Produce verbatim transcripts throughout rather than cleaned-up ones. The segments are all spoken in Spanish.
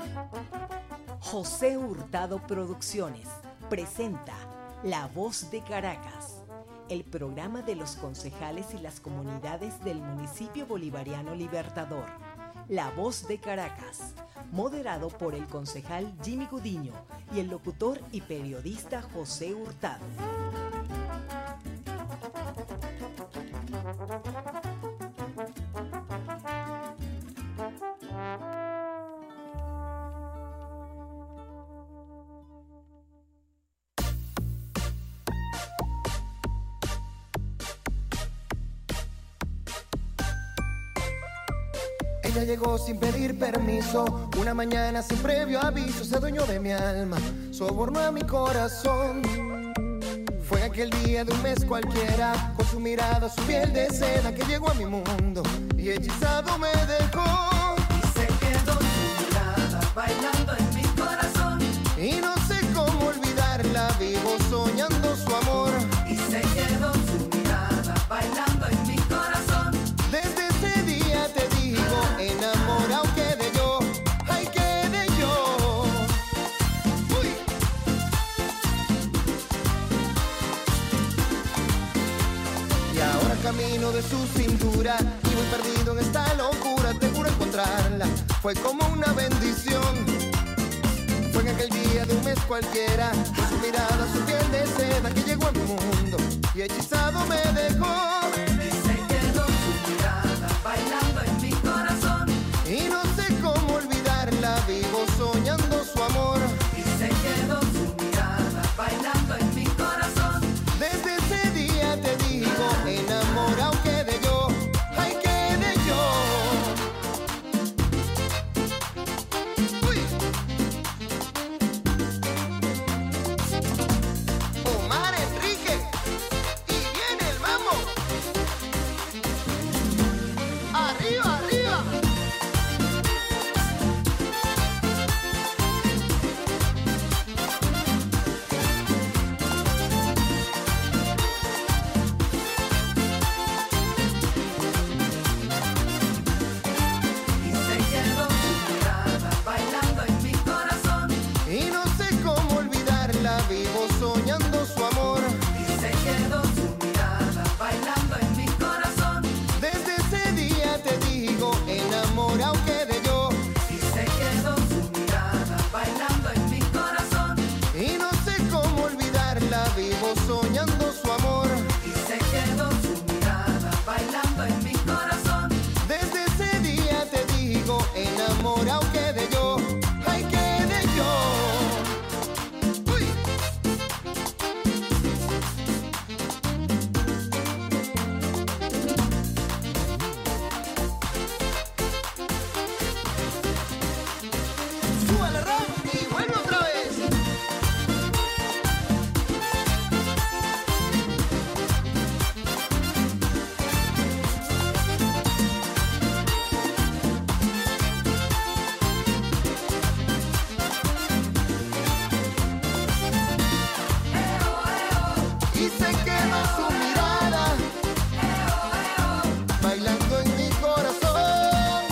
José Hurtado Producciones presenta La Voz de Caracas, el programa de los concejales y las comunidades del municipio bolivariano Libertador. La Voz de Caracas, moderado por el concejal Jimmy Gudiño y el locutor y periodista José Hurtado. Ella llegó sin pedir permiso, una mañana sin previo aviso, se adueñó de mi alma, sobornó a mi corazón. Fue aquel día de un mes cualquiera, con su mirada, su piel de seda, que llegó a mi mundo y hechizado me dejó. Y se quedó su mirada bailando en mi corazón, y no sé cómo olvidarla, vivo soñando su amor. Y se quedó su mirada bailando en mi corazón. Desde ese día te digo, enamorado quedé yo, ay quedé yo. Uy. Y ahora camino de su cintura y voy perdido en esta locura, te juro encontrarla, fue como una bendición. Fue en aquel día de un mes cualquiera, con su mirada, su piel de seda, que llegó a mi mundo y hechizado me dejó. Y se quedó su mirada bailando en mi corazón, Y no sé cómo olvidarla, vivo soñando su amor. y se quedó su mirada bailando en mi corazón. Desde ese día te digo, enamorado quedé yo, ay quedé yo. Uy. Omar Enrique, y viene el mambo. Arriba, arriba. Y se quedó su mirada bailando en mi corazón, Y no sé cómo olvidarla, vivo soñando su amor. y se quedó su mirada bailando en mi corazón. Desde ese día te digo, enamorado quedé yo. Y se quedó su mirada bailando en mi corazón, Y no sé cómo olvidarla, vivo soñando su amor. y se quedó su mirada bailando en mi corazón. Desde ese día te digo, enamorado quedé yo, ay quedé yo. Uy. Súbale, Ram, y vuelve otra vez. Y se quedó su mirada bailando en mi corazón.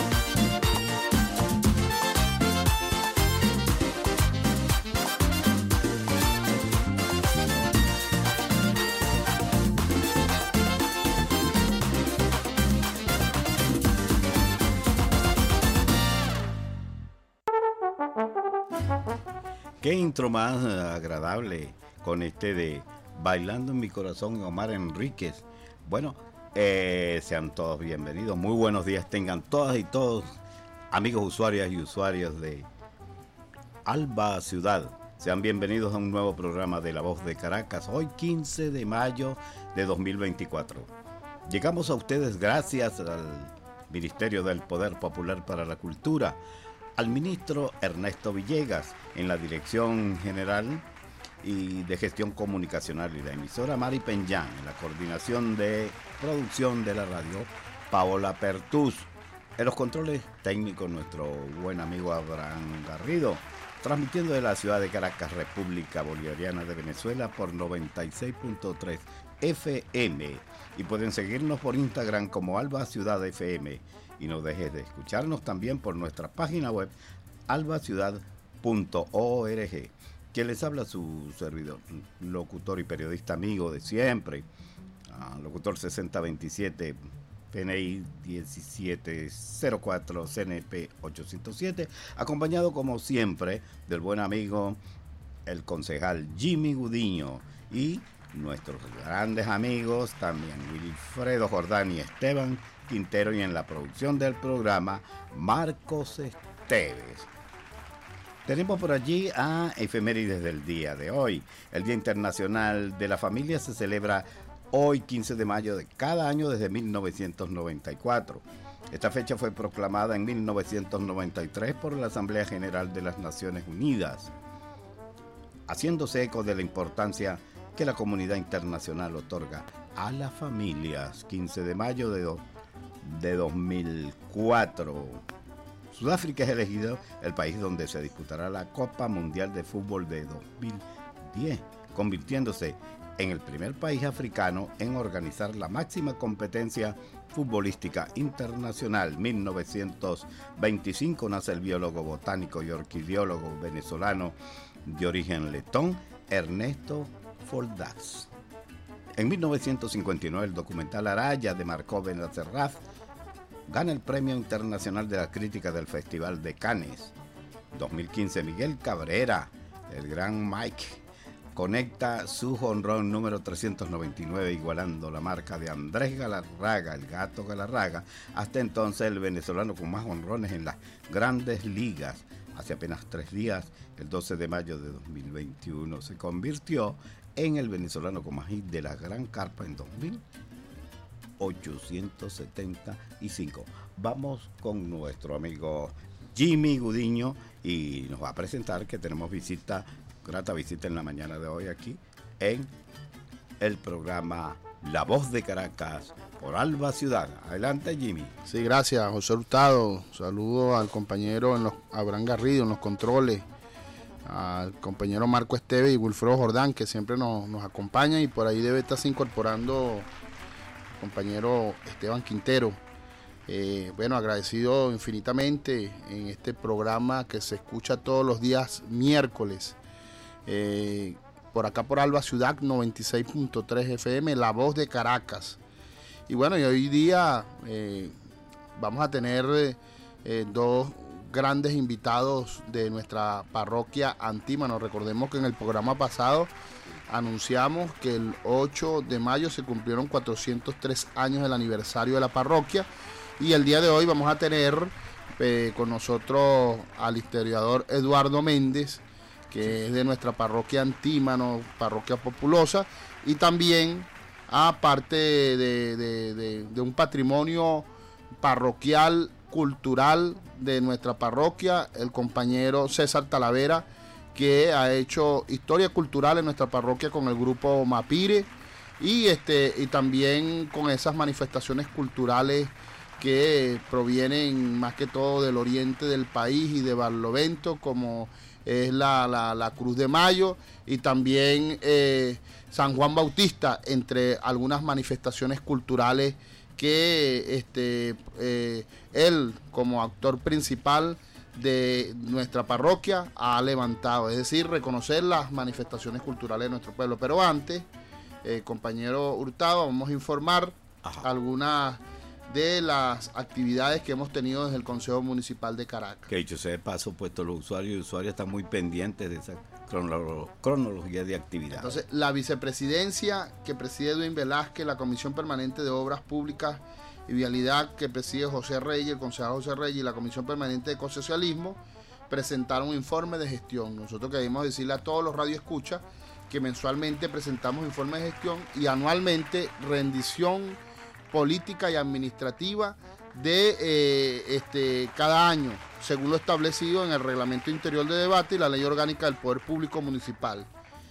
Qué intro más eh, agradable con este de Bailando en mi corazón, Omar Enríquez. Bueno, eh, sean todos bienvenidos. Muy buenos días tengan todas y todos, amigos usuarias y usuarios de Alba Ciudad. Sean bienvenidos a un nuevo programa de La Voz de Caracas, hoy quince de mayo de dos mil veinticuatro. Llegamos a ustedes gracias al Ministerio del Poder Popular para la Cultura, al ministro Ernesto Villegas en la Dirección General y de Gestión Comunicacional, y la emisora Mari Peñán en la coordinación de producción de la radio Paola Pertús. En los controles técnicos nuestro buen amigo Abraham Garrido, transmitiendo de la ciudad de Caracas, República Bolivariana de Venezuela, por noventa y seis punto tres F M, y pueden seguirnos por Instagram como Alba Ciudad F M, y no dejes de escucharnos también por nuestra página web alba ciudad punto org. Quien les habla, su servidor, locutor y periodista amigo de siempre, uh, locutor sesenta veintisiete, P N I diecisiete cero cuatro, C N P ochocientos siete, acompañado como siempre del buen amigo, el concejal Jimmy Gudiño, y nuestros grandes amigos también, Wilfredo Jordán y Esteban Quintero, y en la producción del programa, Marcos Esteves. Tenemos por allí a efemérides del día de hoy. El Día Internacional de la Familia se celebra hoy, quince de mayo de cada año desde mil novecientos noventa y cuatro. Esta fecha fue proclamada en mil novecientos noventa y tres por la Asamblea General de las Naciones Unidas, haciéndose eco de la importancia que la comunidad internacional otorga a las familias. quince de mayo de, do, de dos mil cuatro. Sudáfrica es elegido el país donde se disputará la Copa Mundial de Fútbol de dos mil diez, convirtiéndose en el primer país africano en organizar la máxima competencia futbolística internacional. mil novecientos veinticinco nace el biólogo, botánico y orquidiólogo venezolano de origen letón, Ernesto Foldás. En mil novecientos cincuenta y nueve, el documental Araya de Marco Benacerraf gana el Premio Internacional de la Crítica del Festival de Cannes. dos mil quince, Miguel Cabrera, el gran Mike, conecta su jonrón número trescientos noventa y nueve, igualando la marca de Andrés Galarraga, el Gato Galarraga, hasta entonces el venezolano con más jonrones en las grandes ligas. Hace apenas tres días, el doce de mayo de dos mil veintiuno, se convirtió en el venezolano con más hit de la Gran Carpa en dos mil ochocientos setenta y cinco. Vamos con nuestro amigo Jimmy Gudiño y nos va a presentar que tenemos visita, grata visita en la mañana de hoy aquí en el programa La Voz de Caracas por Alba Ciudad. Adelante, Jimmy. Sí, gracias, José Hurtado. Saludo al compañero en los, Abraham Garrido en los controles, al compañero Marco Esteves y Wilfredo Jordán, que siempre nos, nos acompañan, y por ahí debe estarse incorporando el compañero Esteban Quintero. Eh, bueno, agradecido infinitamente en este programa que se escucha todos los días miércoles, eh, por acá por Alba Ciudad noventa y seis punto tres F M, La Voz de Caracas. Y bueno, y hoy día eh, vamos a tener eh, dos grandes invitados de nuestra parroquia Antímano. Recordemos que en el programa pasado anunciamos que el ocho de mayo se cumplieron cuatrocientos tres años del aniversario de la parroquia, y el día de hoy vamos a tener eh, con nosotros al historiador Eduardo Méndez, que es de nuestra parroquia Antímano, parroquia populosa, y también aparte de, de, de, de un patrimonio parroquial, cultural de nuestra parroquia, el compañero César Talavera, que ha hecho historia cultural en nuestra parroquia con el grupo Mapire, y este y también con esas manifestaciones culturales que provienen más que todo del oriente del país y de Barlovento, como es la, la, la Cruz de Mayo, y también eh, San Juan Bautista, entre algunas manifestaciones culturales que este, eh, él, como actor principal de nuestra parroquia, ha levantado, es decir, reconocer las manifestaciones culturales de nuestro pueblo. Pero antes, eh, compañero Hurtado, vamos a informar Ajá. algunas de las actividades que hemos tenido desde el Consejo Municipal de Caracas. Que dicho sea de paso, puesto los usuarios y usuarias están muy pendientes de esa cronolo- cronología de actividades. Entonces, la vicepresidencia que preside Edwin Velázquez, la Comisión Permanente de Obras Públicas y Vialidad que preside José Reyes, el concejal José Reyes, y la Comisión Permanente de Ecosocialismo presentaron un informe de gestión. Nosotros queremos decirle a todos los radioescuchas que mensualmente presentamos informes de gestión y anualmente rendición política y administrativa de eh, este, cada año, según lo establecido en el Reglamento Interior de Debate y la Ley Orgánica del Poder Público Municipal.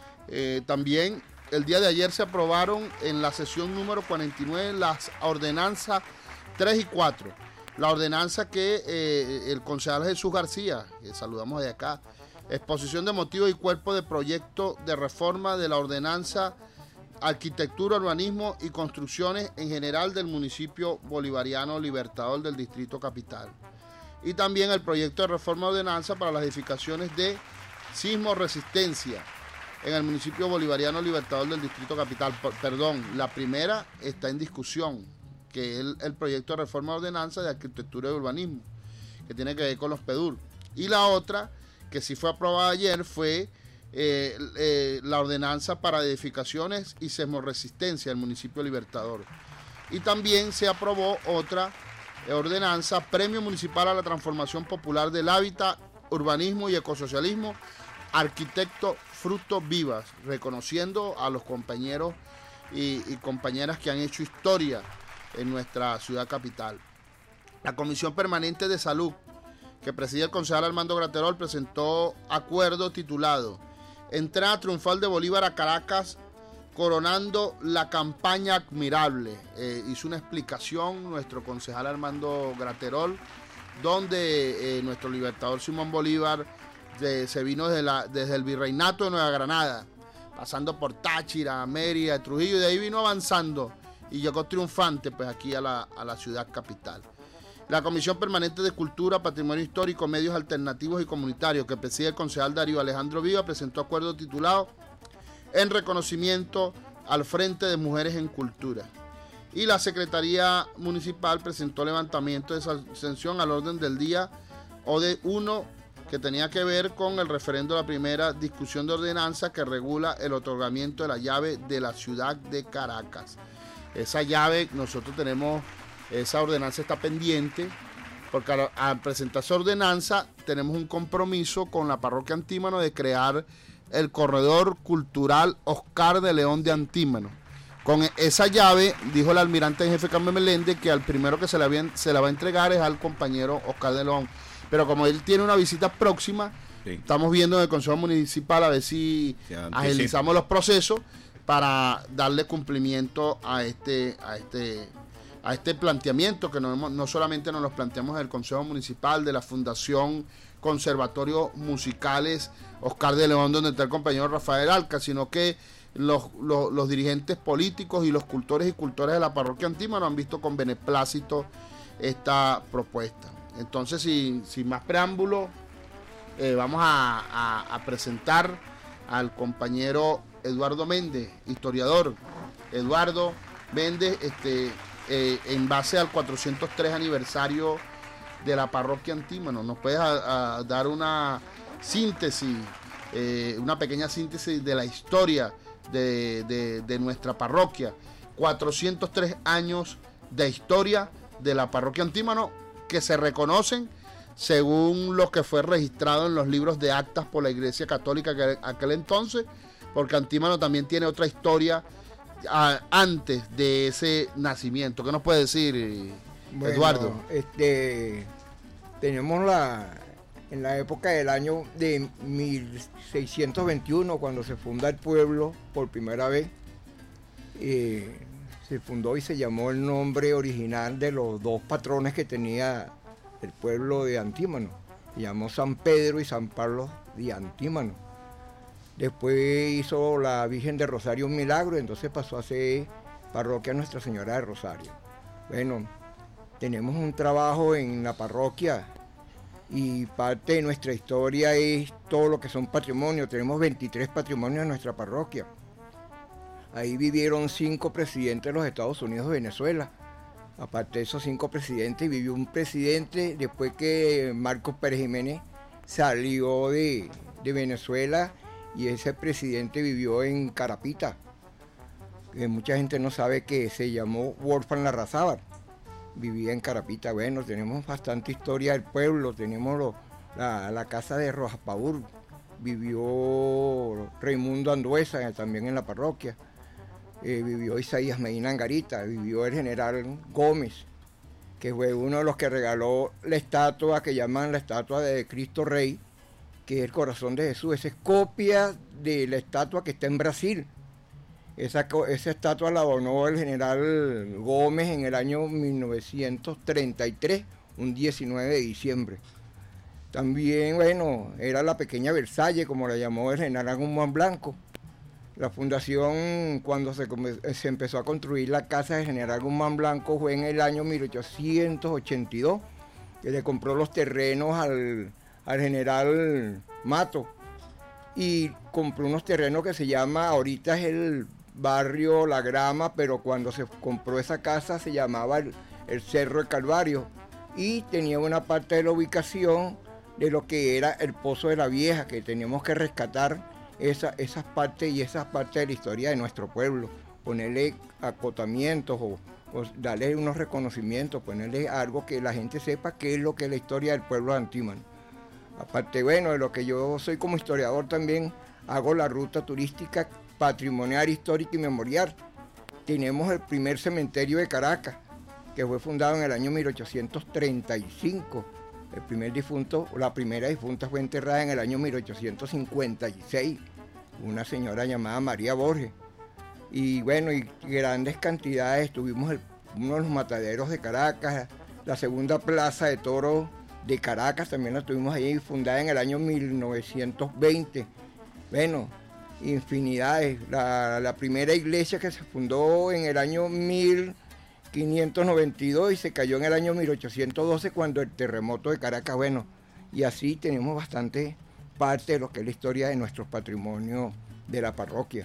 Eh, también el día de ayer se aprobaron en la sesión número cuarenta y nueve las ordenanzas tres y cuatro. La ordenanza que eh, el concejal Jesús García, que saludamos de acá, exposición de motivos y cuerpo de proyecto de reforma de la ordenanza Arquitectura, Urbanismo y Construcciones en general del municipio bolivariano Libertador del Distrito Capital. y también el proyecto de reforma de ordenanza para las edificaciones de sismo resistencia en el municipio bolivariano Libertador del Distrito Capital. Perdón, la primera está en discusión, que es el, el proyecto de reforma de ordenanza de arquitectura y urbanismo, que tiene que ver con los PEDUR. Y la otra, que sí fue aprobada ayer, fue eh, eh, la ordenanza para edificaciones y sismoresistencia del municipio Libertador. Y también se aprobó otra ordenanza, Premio Municipal a la Transformación Popular del Hábitat, Urbanismo y Ecosocialismo, Arquitecto Frutos Vivas, reconociendo a los compañeros y, y compañeras que han hecho historia en nuestra ciudad capital. La Comisión Permanente de Salud, que preside el concejal Armando Graterol, presentó acuerdo titulado Entrada triunfal de Bolívar a Caracas, coronando la campaña admirable. Eh, hizo una explicación nuestro concejal Armando Graterol, donde eh, nuestro libertador Simón Bolívar de, se vino desde, la, desde el Virreinato de Nueva Granada, pasando por Táchira, Mérida, Trujillo, y de ahí vino avanzando y llegó triunfante pues aquí a la, a la ciudad capital. La Comisión Permanente de Cultura, Patrimonio Histórico, Medios Alternativos y Comunitarios, que preside el concejal Darío Alejandro Viva, presentó acuerdo titulado En reconocimiento al Frente de Mujeres en Cultura. Y la Secretaría Municipal presentó levantamiento de sanción al orden del día O D uno, que tenía que ver con el referendo de la primera discusión de ordenanza que regula el otorgamiento de la llave de la ciudad de Caracas. Esa llave, nosotros tenemos, esa ordenanza está pendiente, porque al, al presentar esa ordenanza tenemos un compromiso con la parroquia Antímano de crear el corredor cultural Oscar de León de Antímano. Con esa llave, dijo el almirante en jefe Carmen Meléndez, que al primero que se la, había, se la va a entregar es al compañero Oscar de León. Pero como él tiene una visita próxima, sí, estamos viendo en el Consejo Municipal a ver si agilizamos los procesos para darle cumplimiento a este, a este, a este planteamiento que no, no solamente nos lo planteamos en el Consejo Municipal de la Fundación Conservatorios Musicales Oscar de León, donde está el compañero Rafael Alca, sino que los, los, los dirigentes políticos y los cultores y cultoras de la parroquia Antímano han visto con beneplácito esta propuesta. Entonces, sin, sin más preámbulo, eh, vamos a, a, a presentar al compañero Eduardo Méndez, historiador. Eduardo Méndez, este, eh, en base al cuatrocientos tres aniversario de la parroquia Antímano, ¿nos puedes a, a dar una síntesis, eh, una pequeña síntesis de la historia de, de, de nuestra parroquia? cuatrocientos tres años de historia de la parroquia Antímano, que se reconocen según lo que fue registrado en los libros de actas por la Iglesia Católica que aquel entonces, porque Antímano también tiene otra historia a, antes de ese nacimiento. ¿Qué nos puede decir, bueno, Eduardo? Este, tenemos la, en la época del año de mil seiscientos veintiuno, cuando se funda el pueblo por primera vez, eh, se fundó y se llamó el nombre original de los dos patrones que tenía el pueblo de Antímano. Se llamó San Pedro y San Pablo de Antímano. Después hizo la Virgen de Rosario un milagro, entonces pasó a ser parroquia Nuestra Señora de Rosario. Bueno, tenemos un trabajo en la parroquia y parte de nuestra historia es todo lo que son patrimonios. Tenemos veintitrés patrimonios en nuestra parroquia. Ahí vivieron cinco presidentes de los Estados Unidos de Venezuela. Aparte de esos cinco presidentes, vivió un presidente después que Marcos Pérez Jiménez salió de, de Venezuela, y ese presidente vivió en Carapita. Que mucha gente no sabe que se llamó Wolfram Larrazábal. Vivía en Carapita. Bueno, tenemos bastante historia del pueblo. Tenemos lo, la, la casa de Rojas Paur. Vivió Raimundo Anduesa también en la parroquia. Eh, vivió Isaías Medina Angarita, vivió el general Gómez, que fue uno de los que regaló la estatua que llaman la estatua de Cristo Rey, que es el corazón de Jesús. Esa es copia de la estatua que está en Brasil. Esa, esa estatua la donó el general Gómez en el año mil novecientos treinta y tres, un diecinueve de diciembre. También, bueno, era la pequeña Versalles, como la llamó el general Guzmán Blanco. La fundación, cuando se, se empezó a construir la casa del general Guzmán Blanco, fue en el año mil ochocientos ochenta y dos, que le compró los terrenos al, al general Mato, y compró unos terrenos que se llama, ahorita es el barrio La Grama, pero cuando se compró esa casa se llamaba el, el Cerro del Calvario, y tenía una parte de la ubicación de lo que era el Pozo de la Vieja, que teníamos que rescatar esa, esas partes y esas partes de la historia de nuestro pueblo, ponerle acotamientos o, o darle unos reconocimientos, ponerle algo que la gente sepa qué es lo que es la historia del pueblo de Antímano. Aparte, bueno, de lo que yo soy como historiador también, hago la ruta turística patrimonial, histórica y memorial. Tenemos el primer cementerio de Caracas, que fue fundado en el año mil ochocientos treinta y cinco. El primer difunto, la primera difunta fue enterrada en el año mil ochocientos cincuenta y seis, una señora llamada María Borges. Y bueno, y grandes cantidades, tuvimos el, uno de los mataderos de Caracas, la segunda plaza de toros de Caracas también la tuvimos ahí, fundada en el año mil novecientos veinte. Bueno, infinidades. La, la primera iglesia que se fundó en el año mil quinientos noventa y dos y se cayó en el año mil ochocientos doce cuando el terremoto de Caracas, bueno, y así tenemos bastante parte de lo que es la historia de nuestros patrimonios de la parroquia.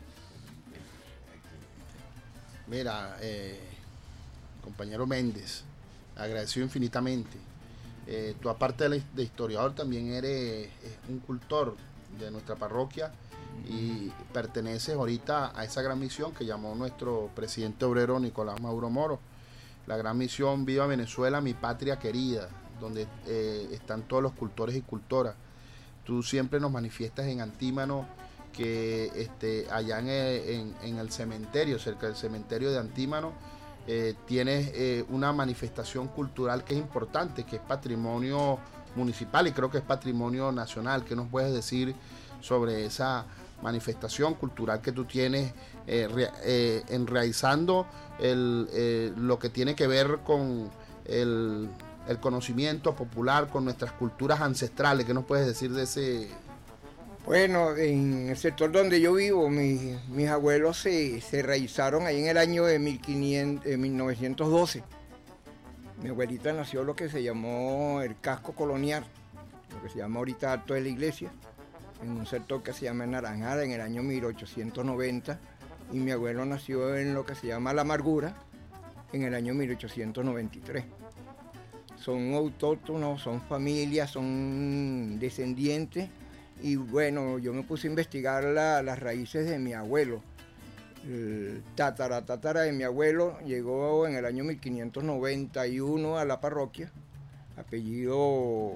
Mira, eh, compañero Méndez, agradecido infinitamente. Eh, tú aparte de, de historiador también eres eh, un cultor de nuestra parroquia y perteneces ahorita a esa gran misión que llamó nuestro presidente obrero Nicolás Maduro Moro, la gran misión Viva Venezuela, mi patria querida, donde eh, están todos los cultores y cultoras. Tú siempre nos manifiestas en Antímano que este, allá en, en, en el cementerio, cerca del cementerio de Antímano, eh, tienes eh, una manifestación cultural que es importante, que es patrimonio municipal y creo que es patrimonio nacional. ¿Qué nos puedes decir sobre esa manifestación cultural que tú tienes eh, re, eh, enraizando el, eh, lo que tiene que ver con el, el conocimiento popular, con nuestras culturas ancestrales? ¿Qué nos puedes decir de ese? Bueno, en el sector donde yo vivo, mis, mis abuelos se, se raizaron ahí en el año de mil quinientos, eh, mil novecientos doce. Mi abuelita nació lo que se llamó el casco colonial, lo que se llama ahorita Alto de la Iglesia, en un sector que se llama Naranjada en el año mil ochocientos noventa, y mi abuelo nació en lo que se llama La Amargura en el año mil ochocientos noventa y tres. Son autóctonos, son familias, son descendientes, y bueno, yo me puse a investigar la, las raíces de mi abuelo. El tatara tatara de mi abuelo llegó en el año mil quinientos noventa y uno a la parroquia, apellido,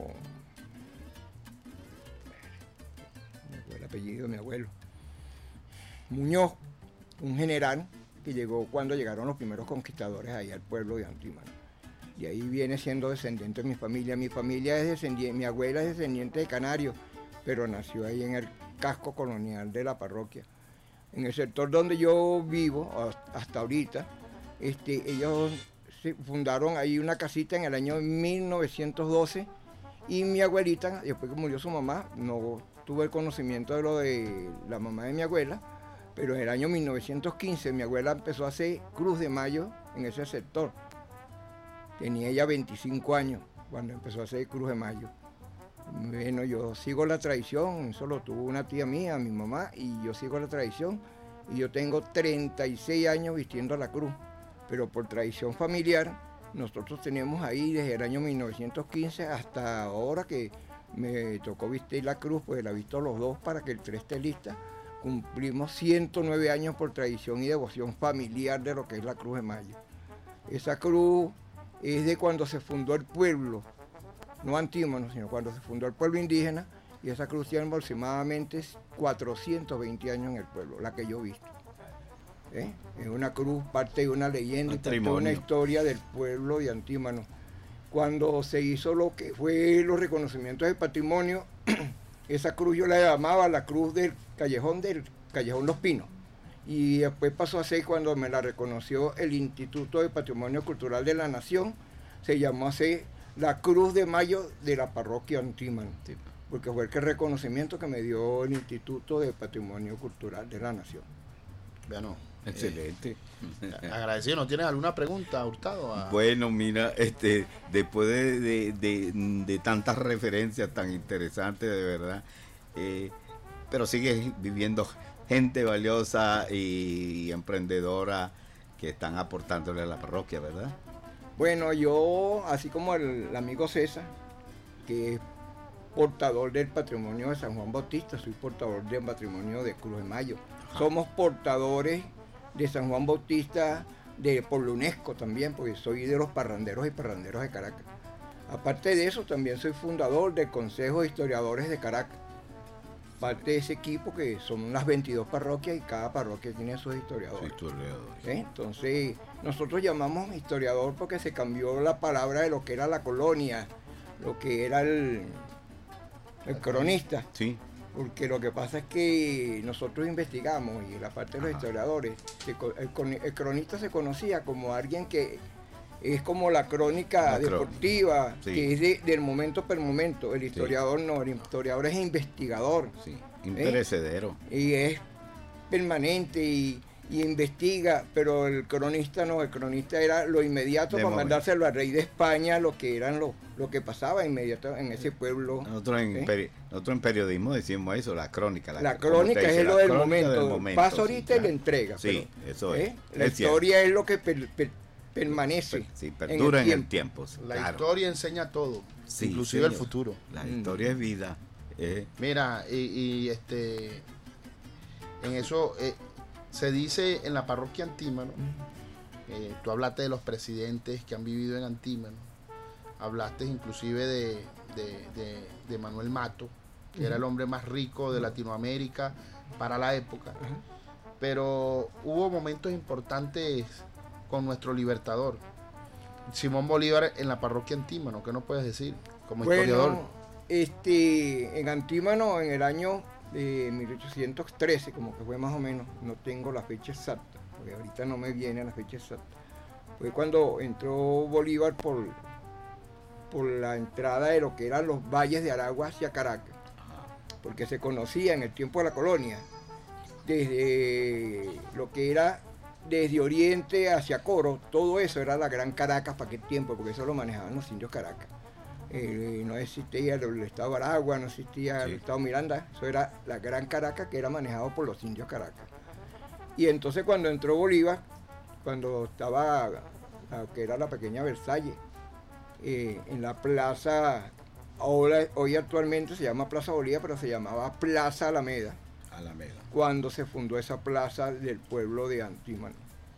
el apellido de mi abuelo, Muñoz, un general que llegó cuando llegaron los primeros conquistadores ahí al pueblo de Antímano. Y ahí viene siendo descendiente de mi familia. Mi familia es descendiente, mi abuela es descendiente de canarios, pero nació ahí en el casco colonial de la parroquia. En el sector donde yo vivo, hasta ahorita, este, ellos fundaron ahí una casita en el año mil novecientos doce, y mi abuelita, después que murió su mamá, no tuve el conocimiento de lo de la mamá de mi abuela, pero en el año mil novecientos quince mi abuela empezó a hacer Cruz de Mayo en ese sector. Tenía ella veinticinco años cuando empezó a hacer Cruz de Mayo. Bueno, yo sigo la tradición, solo tuvo una tía mía, mi mamá, y yo sigo la tradición, y yo tengo treinta y seis años vistiendo la cruz, pero por tradición familiar, nosotros tenemos ahí desde el año mil novecientos quince hasta ahora que me tocó vestir la cruz, pues la he visto los dos para que el tres esté lista. Cumplimos ciento nueve años por tradición y devoción familiar de lo que es la Cruz de Mayo. Esa cruz es de cuando se fundó el pueblo, no Antímano, sino cuando se fundó el pueblo indígena, y esa cruz tiene aproximadamente cuatrocientos veinte años en el pueblo, la que yo he visto. ¿Eh? Es una cruz, parte de una leyenda, y parte de una historia del pueblo de Antímano. Cuando se hizo lo que fue los reconocimientos de patrimonio, esa cruz yo la llamaba la cruz del callejón del Callejón Los Pinos, y después pasó a ser, cuando me la reconoció el Instituto de Patrimonio Cultural de la Nación, se llamó a ser la Cruz de Mayo de la parroquia Antímano, sí, porque fue el reconocimiento que me dio el Instituto de Patrimonio Cultural de la Nación. Bueno, Excelente. eh, agradecido. ¿No tienes alguna pregunta, Hurtado? A- Bueno, mira, este, después de, de, de, de tantas referencias tan interesantes, de verdad, eh, pero sigue viviendo gente valiosa y, y emprendedora que están aportándole a la parroquia, ¿verdad? Bueno, yo, así como el, el amigo César, que es portador del patrimonio de San Juan Bautista, soy portador del patrimonio de Cruz de Mayo. Ajá. Somos portadores de San Juan Bautista de, por la UNESCO también, porque soy de los parranderos y parranderos de Caracas. Aparte de eso, también soy fundador del Consejo de Historiadores de Caracas. Parte de ese equipo que son las veintidós parroquias y cada parroquia tiene sus historiadores. Soy historiador. ¿Sí? Entonces, nosotros llamamos historiador porque se cambió la palabra de lo que era la colonia, lo que era el, el cronista. Sí, Porque lo que pasa es que nosotros investigamos y la parte de los Ajá. historiadores, se co- el, con- el cronista se conocía como alguien que es como la crónica La crónica, deportiva, sí. que es de- del momento por momento. El historiador no, el historiador es investigador sí. Imperecedero. y es permanente y, y investiga, pero el cronista no, el cronista era lo inmediato De para momento. mandárselo al rey de España, lo que eran lo, lo que pasaba inmediato en ese pueblo. Nosotros en, ¿Eh? peri- nosotros en periodismo decimos eso, la crónica. La como crónica usted dice, es lo la del crónica momento, del momento, pasa sí, ahorita y claro. la entrega. Sí, pero, eso es. ¿eh? La Es cierto. historia es lo que per- per- permanece. Per- sí, perdura en el tiempo. sí, La claro. historia enseña todo, Sí, inclusive el señor. futuro. La Mm. historia es vida. eh. Mira, y, y, este, en eso eh, se dice en la parroquia Antímano, eh, tú hablaste de los presidentes que han vivido en Antímano, hablaste inclusive de, de, de- de Manuel Mato, que era el hombre más rico de Latinoamérica para la época, pero hubo momentos importantes con nuestro libertador, Simón Bolívar, en la parroquia Antímano. ¿Qué nos puedes decir como historiador? Bueno, este, en Antímano, en el año de mil ochocientos trece, como que fue más o menos, no tengo la fecha exacta, porque ahorita no me viene la fecha exacta, fue cuando entró Bolívar por, por la entrada de lo que eran los valles de Aragua hacia Caracas, porque se conocía en el tiempo de la colonia, desde lo que era desde Oriente hacia Coro, todo eso era la Gran Caracas para aquel tiempo, porque eso lo manejaban los indios Caracas. Eh, no existía el, el estado Aragua, no existía Sí. el estado Miranda, eso era la Gran Caracas que era manejado por los indios Caracas. Y entonces cuando entró Bolívar, cuando estaba, la- que era la pequeña Versalles, eh, en la plaza, ahora, hoy actualmente se llama Plaza Bolívar, pero se llamaba Plaza Alameda, Alameda. cuando se fundó esa plaza del pueblo de Antímano.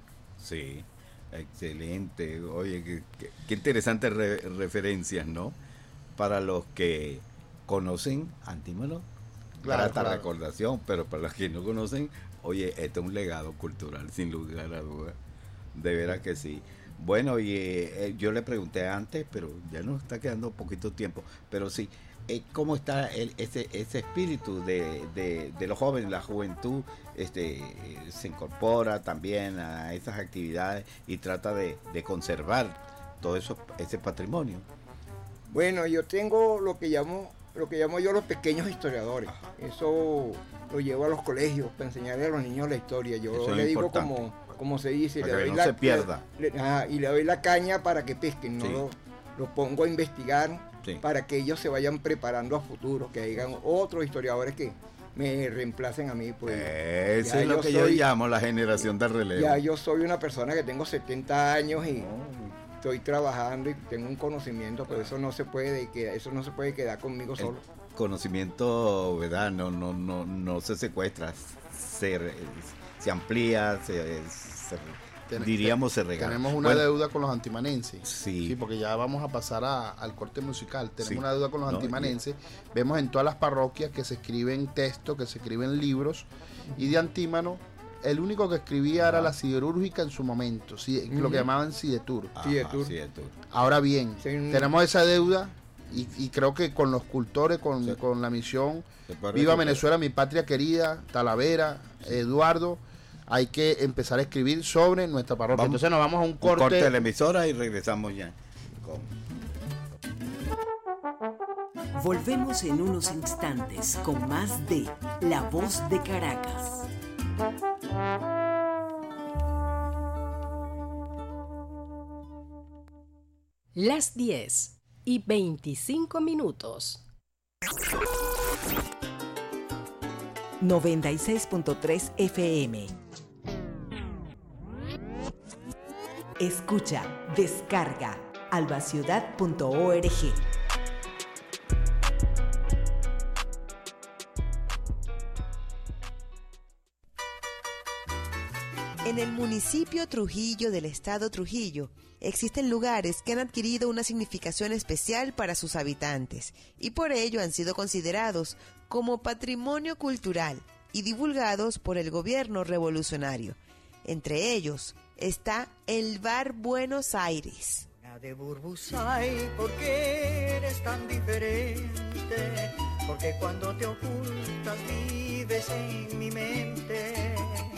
Sí, excelente. Oye, qué, qué- qué interesantes re- referencias, ¿no? Para los que conocen Antímano, Claro, grata claro. recordación, pero para los que no conocen, oye, este es un legado cultural, sin lugar a dudas. De veras que sí. Bueno, y eh, eh, yo le pregunté antes, pero ya nos está quedando poquito tiempo, pero sí, eh, ¿cómo está el, ese, ese espíritu de, de, de los jóvenes, la juventud, este, eh, se incorpora también a esas actividades y trata de, de conservar todo eso, ese patrimonio? Bueno, yo tengo lo que llamo, lo que llamo yo los pequeños historiadores. Eso lo llevo a los colegios para enseñarle a los niños la historia. Yo Eso es le digo importante. como, como se dice, Para le que doy no la, se pierda. le- ajá, y le doy la caña para que pesquen, no Sí. lo, los pongo a investigar Sí. para que ellos se vayan preparando a futuro, que hayan otros historiadores que me reemplacen a mí. Pues, Eso ya es lo yo que yo soy- llamo la generación de relevo. ya yo soy una persona que tengo setenta años y estoy trabajando y tengo un conocimiento, pero eso no se puede quedar, eso no se puede quedar conmigo El solo. conocimiento, ¿verdad? No, no, no, no se secuestra, se, re- se amplía, se, se- Ten- diríamos se regala. Tenemos una Bueno, deuda con los antimanenses. Sí. porque ya vamos a pasar a- al corte musical. Tenemos Sí. una deuda con los No, antimanenses. Vemos en todas las parroquias que se escriben textos, que se escriben libros. Y de Antímano, el único que escribía era la siderúrgica en su momento, sí, lo Ujú. que llamaban Sidetur. Ajá, Sí, de tour. sí, de tour. Ahora bien, Sí, un- tenemos esa deuda y, y creo que con los cultores, con, Sí. con la misión Se puede Viva resolver. Venezuela, mi patria querida, Talavera, Eduardo, hay que empezar a escribir sobre nuestra parroquia. Vamos- Entonces nos vamos a un Un corte. corte de la emisora y regresamos ya. Con- Volvemos en unos instantes con más de La Voz de Caracas. Las diez y veinticinco minutos. noventa y seis punto tres F M. Escucha, descarga albaciudad punto org. En el municipio Trujillo del estado Trujillo existen lugares que han adquirido una significación especial para sus habitantes y por ello han sido considerados como patrimonio cultural y divulgados por el gobierno revolucionario. Entre ellos está el Bar Buenos Aires. De Burbusay, ¿por qué eres tan diferente? Porque cuando te ocultas vives en mi mente.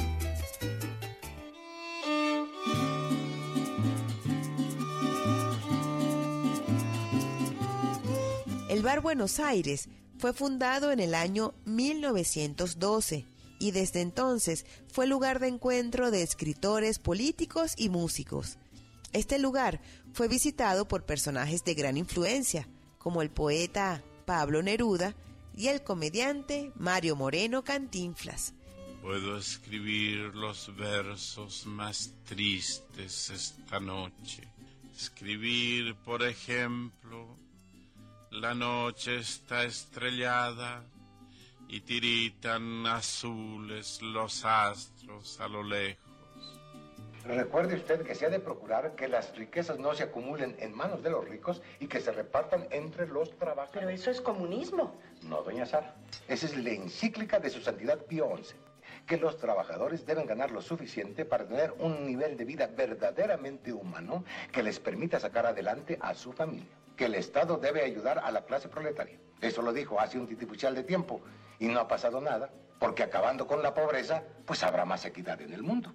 El Bar Buenos Aires fue fundado en el año mil novecientos doce y desde entonces fue lugar de encuentro de escritores, políticos y músicos. Este lugar fue visitado por personajes de gran influencia, como el poeta Pablo Neruda y el comediante Mario Moreno Cantinflas. Puedo escribir los versos más tristes esta noche. Escribir, por ejemplo, la noche está estrellada y tiritan azules los astros a lo lejos. Recuerde usted que se ha de procurar que las riquezas no se acumulen en manos de los ricos y que se repartan entre los trabajadores. Pero eso es comunismo. No, doña Sara. Esa es la encíclica de su santidad Pío once, que los trabajadores deben ganar lo suficiente para tener un nivel de vida verdaderamente humano que les permita sacar adelante a su familia. Que el Estado debe ayudar a la clase proletaria. Eso lo dijo hace un titipuchal de tiempo y no ha pasado nada, porque acabando con la pobreza, pues habrá más equidad en el mundo.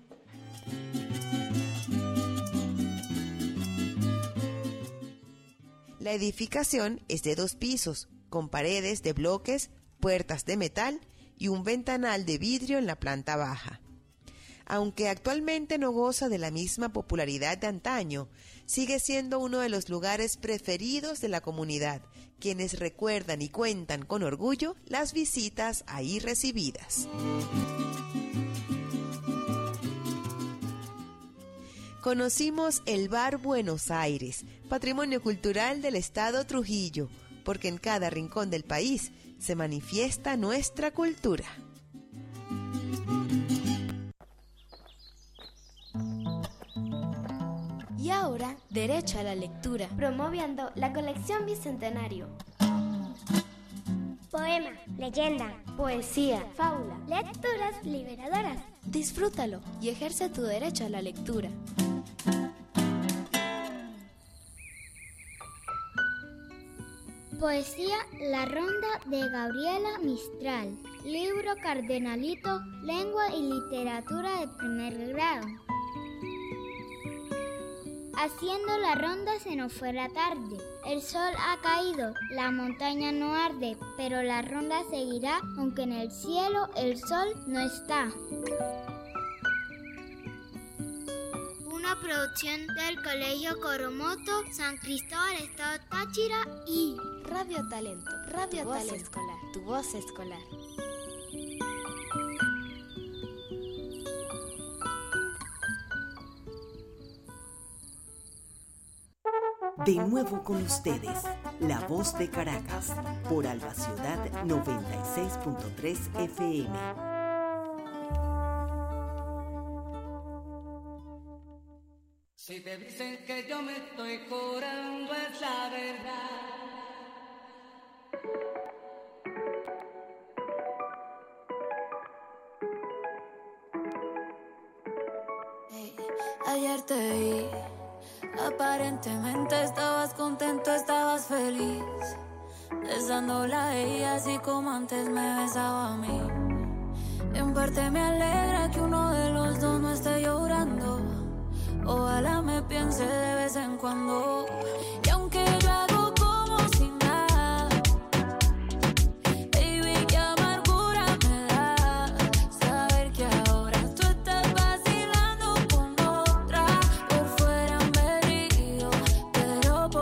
La edificación es de dos pisos, con paredes de bloques, puertas de metal y un ventanal de vidrio en la planta baja. Aunque actualmente no goza de la misma popularidad de antaño, sigue siendo uno de los lugares preferidos de la comunidad, quienes recuerdan y cuentan con orgullo las visitas ahí recibidas. Conocimos el Bar Buenos Aires, patrimonio cultural del estado Trujillo, porque en cada rincón del país se manifiesta nuestra cultura. Y ahora, derecho a la lectura, promoviendo la colección Bicentenario. Poema, leyenda, poesía, fábula, lecturas liberadoras. Disfrútalo y ejerce tu derecho a la lectura. Poesía La Ronda de Gabriela Mistral. Libro Cardenalito, Lengua y Literatura de primer grado. Haciendo la ronda se nos fue la tarde. El sol ha caído, la montaña no arde, pero la ronda seguirá, aunque en el cielo el sol no está. Una producción del Colegio Coromoto, San Cristóbal, Estado Táchira y Radio Talento, Radio tu voz Talento, escolar. Tu voz escolar. De nuevo con ustedes, La Voz de Caracas, por Alba Ciudad noventa y seis punto tres F M. Si te dicen que yo me estoy curando es la verdad. Hey, ayer te vi. Aparentemente estabas contento, estabas feliz, besándola a ella así como antes me besaba a mí. En parte me alegra que uno de los dos no esté llorando. Ojalá me piense de vez en cuando. Y aunque yo hago como si nada, baby, qué amargura me da saber que ahora tú estás vacilando con otra. Por fuera me río, pero por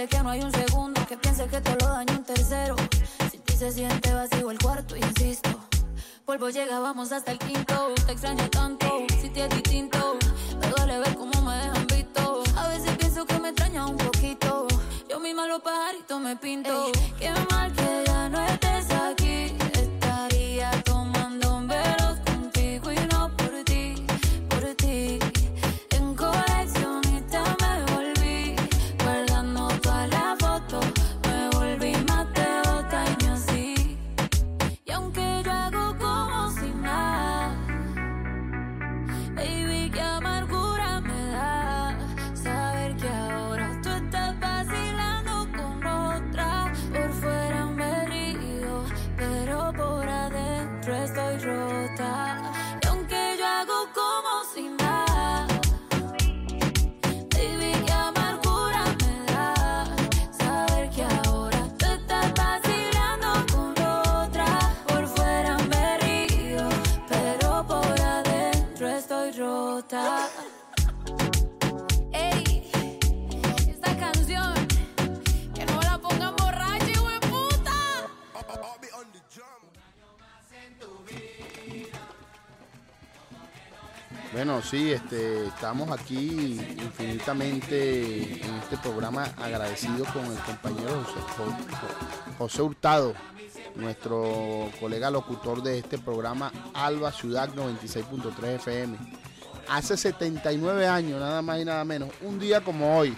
dice que no hay un segundo, que piense que te lo daño un tercero. Si ti se siente vacío el cuarto, insisto. Polvo llega, vamos hasta el quinto. Te extraño tanto, si te es distinto. Me duele ver cómo me dejan visto. A veces pienso que me extraña un poquito. Yo misma los pajaritos me pinto. Ey, qué mal que ya no estés aquí. Estaría tomando un velos contigo y no por ti, por ti. En coleccionista me volví, guardando todas las fotos. Me volví más de otaño así. Y aunque yo hago como si nada, baby, qué amargura me da saber que ahora tú estás vacilando con otra. Por fuera me río, pero por adentro estoy rota. Y aunque yo hago como si nada, baby, qué amargura me da saber que ahora tú estás vacilando con otra. Por fuera me río, pero por adentro estoy rota. Ey, esta canción, que no la pongan borracha, hijo de puta. Bueno, sí, este, estamos aquí infinitamente en este programa agradecidos con el compañero José, José Hurtado, nuestro colega locutor de este programa Alba Ciudad noventa y seis punto tres F M. Hace setenta y nueve años, nada más y nada menos, un día como hoy,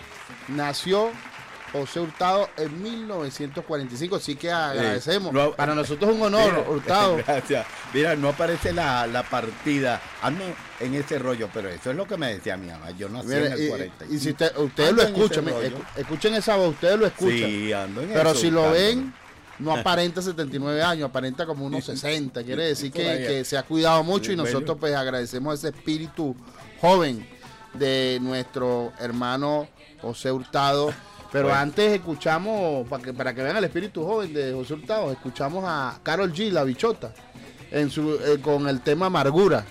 nació José Hurtado en mil novecientos cuarenta y cinco, así que agradecemos. Eh, no, Para nosotros es un honor, mira, Hurtado. Gracias. Mira, no aparece la, la partida. Ando en ese rollo, pero eso es lo que me decía mi mamá. Yo nací Mira, en el y, cuarenta y cinco. y si usted, ustedes Ando lo en escuchan, ese me- rollo. escu- escuchen esa voz, ustedes lo escuchan. Sí, ando en Pero eso, si lo buscando. ven, no aparenta setenta y nueve años, aparenta como unos sesenta. Quiere decir Por que, ahí. que se ha cuidado mucho y Bueno. nosotros pues agradecemos ese espíritu joven de nuestro hermano José Hurtado. Pero Bueno. antes escuchamos, para que, para que vean el espíritu joven de José Hurtado, escuchamos a Karol G, la bichota, en su, eh, con el tema Amargura.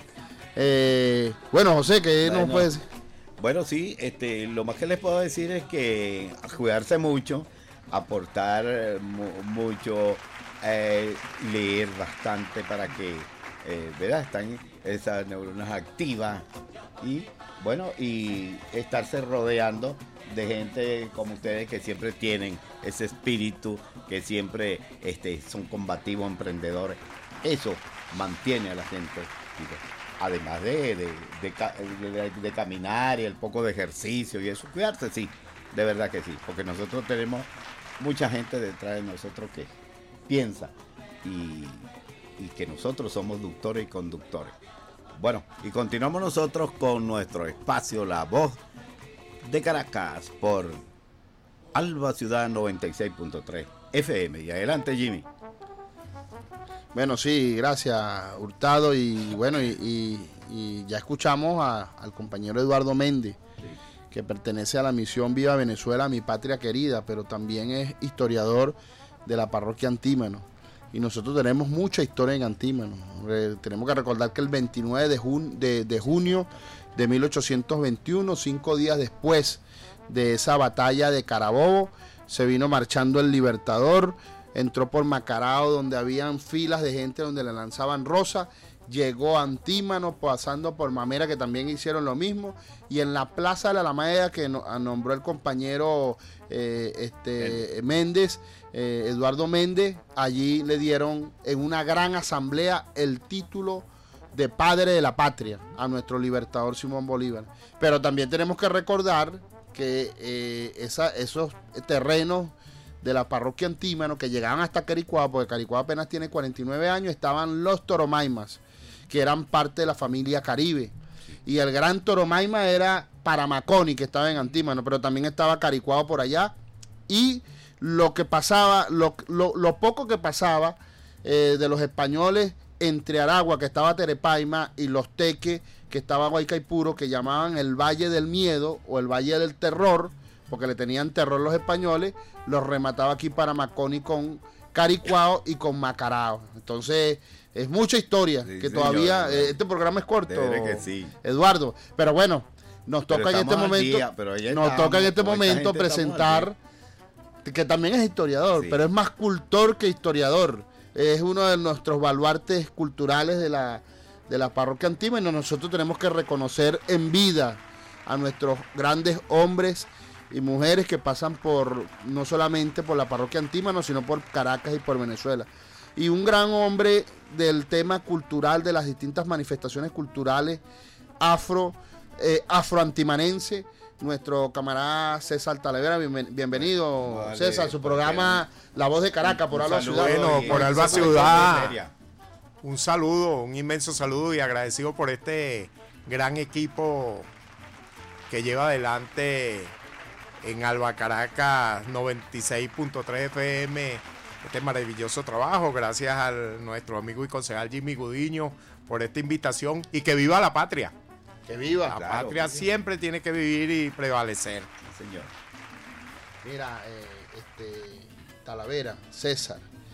Eh, bueno, José, ¿qué Bueno. nos puedes decir? Bueno, sí, este, lo más que les puedo decir es que a cuidarse mucho, aportar eh, mu- mucho, eh, leer bastante para que, eh, ¿verdad? Están esas neuronas activas y, bueno, y estarse rodeando de gente como ustedes que siempre tienen ese espíritu, que siempre este, son combativos, emprendedores. Eso mantiene a la gente viva. Además de, de, de, ca- de- de caminar y el poco de ejercicio y eso, cuidarse, sí, de verdad que sí, porque nosotros tenemos mucha gente detrás de nosotros que piensa y, y que nosotros somos doctores y conductores. Bueno, y continuamos nosotros con nuestro espacio La Voz de Caracas por Alba Ciudad noventa y seis punto tres F M. Y adelante, Jimmy. Bueno, sí, gracias, Hurtado. Y bueno, y, y- y ya escuchamos a- al compañero Eduardo Méndez, que pertenece a la misión Viva Venezuela, mi patria querida, pero también es historiador de la parroquia Antímano. Y nosotros tenemos mucha historia en Antímano. Eh, tenemos que recordar que el veintinueve de, jun- de, de junio de mil ochocientos veintiuno, cinco días después de esa batalla de Carabobo, se vino marchando el Libertador, entró por Macarao, donde habían filas de gente donde le lanzaban rosas, llegó a Antímano, pasando por Mamera, que también hicieron lo mismo, y en la Plaza de la Alameda, que no- nombró el compañero eh, este, Méndez, eh, Eduardo Méndez, allí le dieron en una gran asamblea el título de padre de la patria a nuestro libertador Simón Bolívar. Pero también tenemos que recordar que eh, esa, esos terrenos de la parroquia Antímano que llegaban hasta Caricuá, porque Caricuá apenas tiene cuarenta y nueve años, estaban los Toromaimas, que eran parte de la familia Caribe. Y el gran Toromaima era Paramaconi, que estaba en Antímano, pero también estaba Caricuao por allá. Y lo que pasaba, lo, lo, lo poco que pasaba eh, de los españoles entre Aragua, que estaba Terepaima, y Los Teques, que estaba Guaycaipuro, que llamaban el Valle del Miedo o el Valle del Terror, porque le tenían terror los españoles, los remataba aquí Paramaconi con Caricuao y con Macarao. Entonces, es mucha historia, Sí, que señor. todavía, eh, este programa es corto, De verdad que sí. Eduardo, pero bueno, nos toca en este momento, día, nos estamos, toca en este momento presentar, que también es historiador, sí. pero es más cultor que historiador. Es uno de nuestros baluartes culturales de la, de la parroquia Antímano. Nosotros tenemos que reconocer en vida a nuestros grandes hombres y mujeres que pasan por, no solamente por la parroquia Antímano, sino por Caracas y por Venezuela. Y un gran hombre del tema cultural, de las distintas manifestaciones culturales afro, eh, afroantimanense, nuestro camarada César Talavera. Bienven, bienvenido, vale, César, su programa La Voz de Caracas, por Alba Ciudad. Bueno, por Alba Ciudad, un saludo, un inmenso saludo y agradecido por este gran equipo que lleva adelante en Alba Caracas noventa y seis punto tres F M este maravilloso trabajo. Gracias a nuestro amigo y concejal Jimmy Gudiño por esta invitación, y que viva la patria. Que viva. La claro, patria sí. siempre tiene que vivir y prevalecer. Señor. Mira, eh, este, Talavera, César,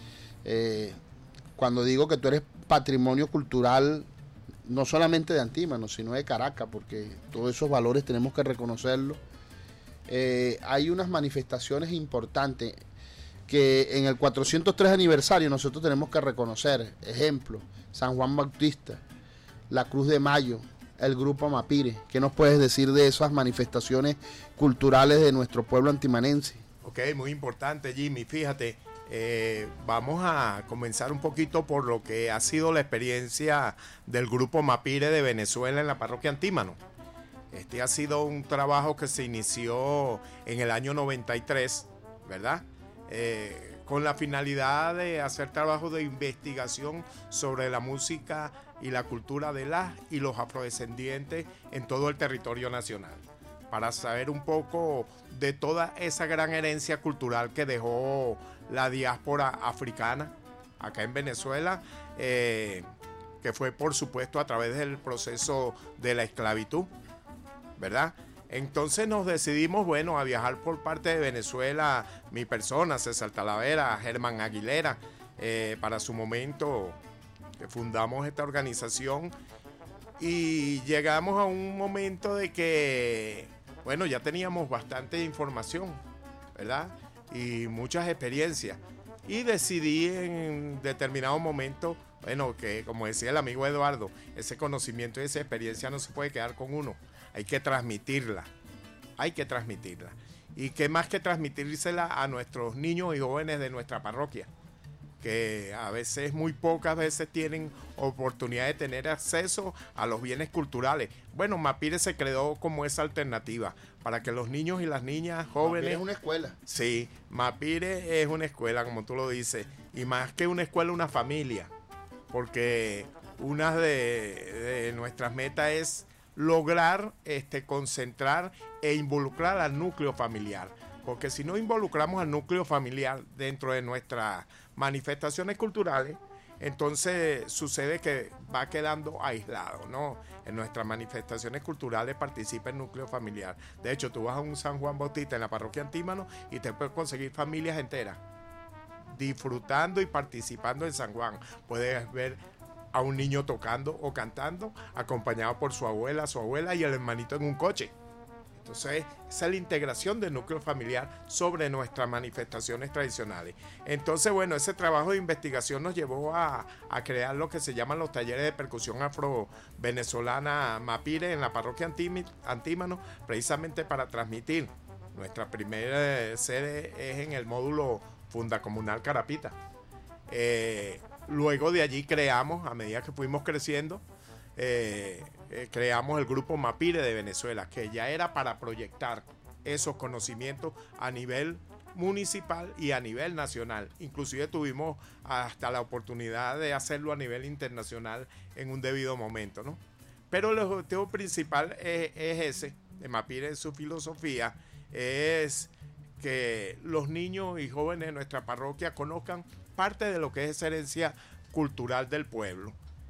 eh, cuando digo que tú eres patrimonio cultural, no solamente de Antímano, sino de Caracas, porque todos esos valores tenemos que reconocerlos. Eh, hay unas manifestaciones importantes que en el cuatrocientos tres aniversario nosotros tenemos que reconocer. Ejemplo, San Juan Bautista, la Cruz de Mayo, el Grupo Mapire. ¿Qué nos puedes decir de esas manifestaciones culturales de nuestro pueblo antimanense? Ok, muy importante, Jimmy. Fíjate, eh, vamos a comenzar un poquito por lo que ha sido la experiencia del Grupo Mapire de Venezuela en la parroquia Antímano. Este ha sido un trabajo que se inició en el año noventa y tres, ¿verdad? Eh, con la finalidad de hacer trabajo de investigación sobre la música y la cultura de las y los afrodescendientes en todo el territorio nacional, para saber un poco de toda esa gran herencia cultural que dejó la diáspora africana acá en Venezuela, eh, que fue por supuesto a través del proceso de la esclavitud, ¿verdad? Entonces nos decidimos, bueno, a viajar por parte de Venezuela, mi persona, César Talavera, Germán Aguilera, eh, para su momento que fundamos esta organización, y llegamos a un momento de que, bueno, ya teníamos bastante información, ¿verdad? Y muchas experiencias, y decidí en determinado momento, bueno, que como decía el amigo Eduardo, ese conocimiento y esa experiencia no se puede quedar con uno. Hay que transmitirla, hay que transmitirla. Y qué más que transmitírsela a nuestros niños y jóvenes de nuestra parroquia, que a veces, muy pocas veces tienen oportunidad de tener acceso a los bienes culturales. Bueno, Mapire se creó como esa alternativa para que los niños y las niñas jóvenes... Mapire es una escuela. Sí, Mapire es una escuela, como tú lo dices, y más que una escuela, una familia, porque una de, de nuestras metas es lograr este, concentrar e involucrar al núcleo familiar, porque si no involucramos al núcleo familiar dentro de nuestras manifestaciones culturales, entonces sucede que va quedando aislado, ¿no? En nuestras manifestaciones culturales participa el núcleo familiar. De hecho, tú vas a un San Juan Bautista en la parroquia Antímano y te puedes conseguir familias enteras disfrutando y participando en San Juan. Puedes ver a un niño tocando o cantando, acompañado por su abuela, su abuela y el hermanito en un coche. Entonces, esa es la integración del núcleo familiar sobre nuestras manifestaciones tradicionales. Entonces, bueno, ese trabajo de investigación nos llevó a, a crear lo que se llaman los talleres de percusión afro-venezolana Mapire en la parroquia Antímano, precisamente para transmitir. Nuestra primera sede es en el módulo fundacomunal Carapita. Eh, Luego de allí creamos, a medida que fuimos creciendo, eh, eh, creamos el Grupo Mapire de Venezuela, que ya era para proyectar esos conocimientos a nivel municipal y a nivel nacional. Inclusive tuvimos hasta la oportunidad de hacerlo a nivel internacional en un debido momento, ¿no? Pero el objetivo principal es, es ese, de Mapire en su filosofía, es que los niños y jóvenes de nuestra parroquia conozcan parte de lo que es esa herencia cultural del pueblo,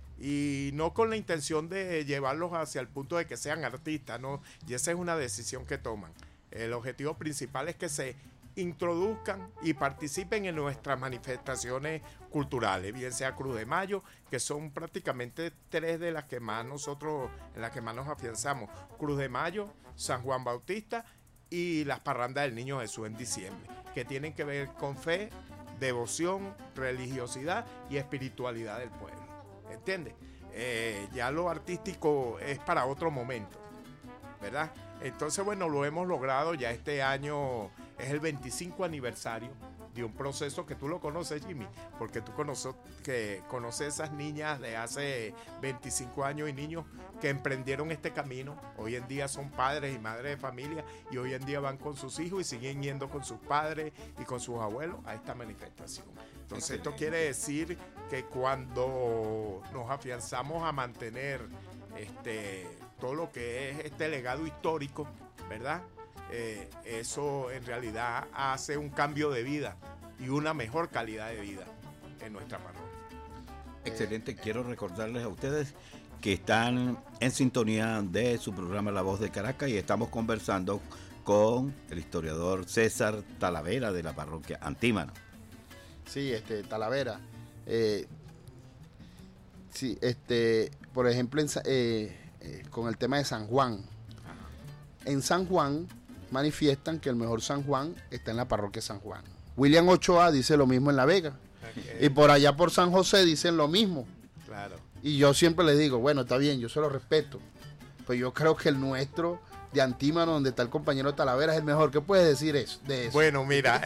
y no con la intención de llevarlos hacia el punto de que sean artistas, ¿no? Y esa es una decisión que toman. El objetivo principal es que se introduzcan y participen en nuestras manifestaciones culturales, bien sea Cruz de Mayo, que son prácticamente tres de las que más nosotros, en las que más nos afianzamos, Cruz de Mayo, San Juan Bautista y las parrandas del Niño Jesús en diciembre, que tienen que ver con fe, devoción, religiosidad y espiritualidad del pueblo, ¿entiendes? Eh, ya lo artístico es para otro momento, ¿verdad? Entonces, bueno, lo hemos logrado, ya este año es el veinticinco aniversario de un proceso que tú lo conoces, Jimmy, porque tú conoces, que conoces esas niñas de hace veinticinco años y niños que emprendieron este camino. Hoy en día son padres y madres de familia y hoy en día van con sus hijos y siguen yendo con sus padres y con sus abuelos a esta manifestación. Entonces, esto quiere decir que cuando nos afianzamos a mantener este, todo lo que es este legado histórico, ¿verdad? Eh, eso en realidad hace un cambio de vida y una mejor calidad de vida en nuestra parroquia. Excelente, quiero recordarles a ustedes que están en sintonía de su programa La Voz de Caracas y estamos conversando con el historiador César Talavera de la parroquia Antímano. Sí, este, Talavera. Eh, sí, este, por ejemplo, en, eh, eh, con el tema de San Juan. En San Juan manifiestan que el mejor San Juan está en la parroquia San Juan. William Ochoa dice lo mismo en La Vega. Okay. Y por allá por San José dicen lo mismo. Claro. Y yo siempre les digo, bueno, está bien, yo se lo respeto. Pues yo creo que el nuestro de Antímano, donde está el compañero Talavera, es el mejor. ¿Qué puedes decir eso, de eso? Bueno, mira,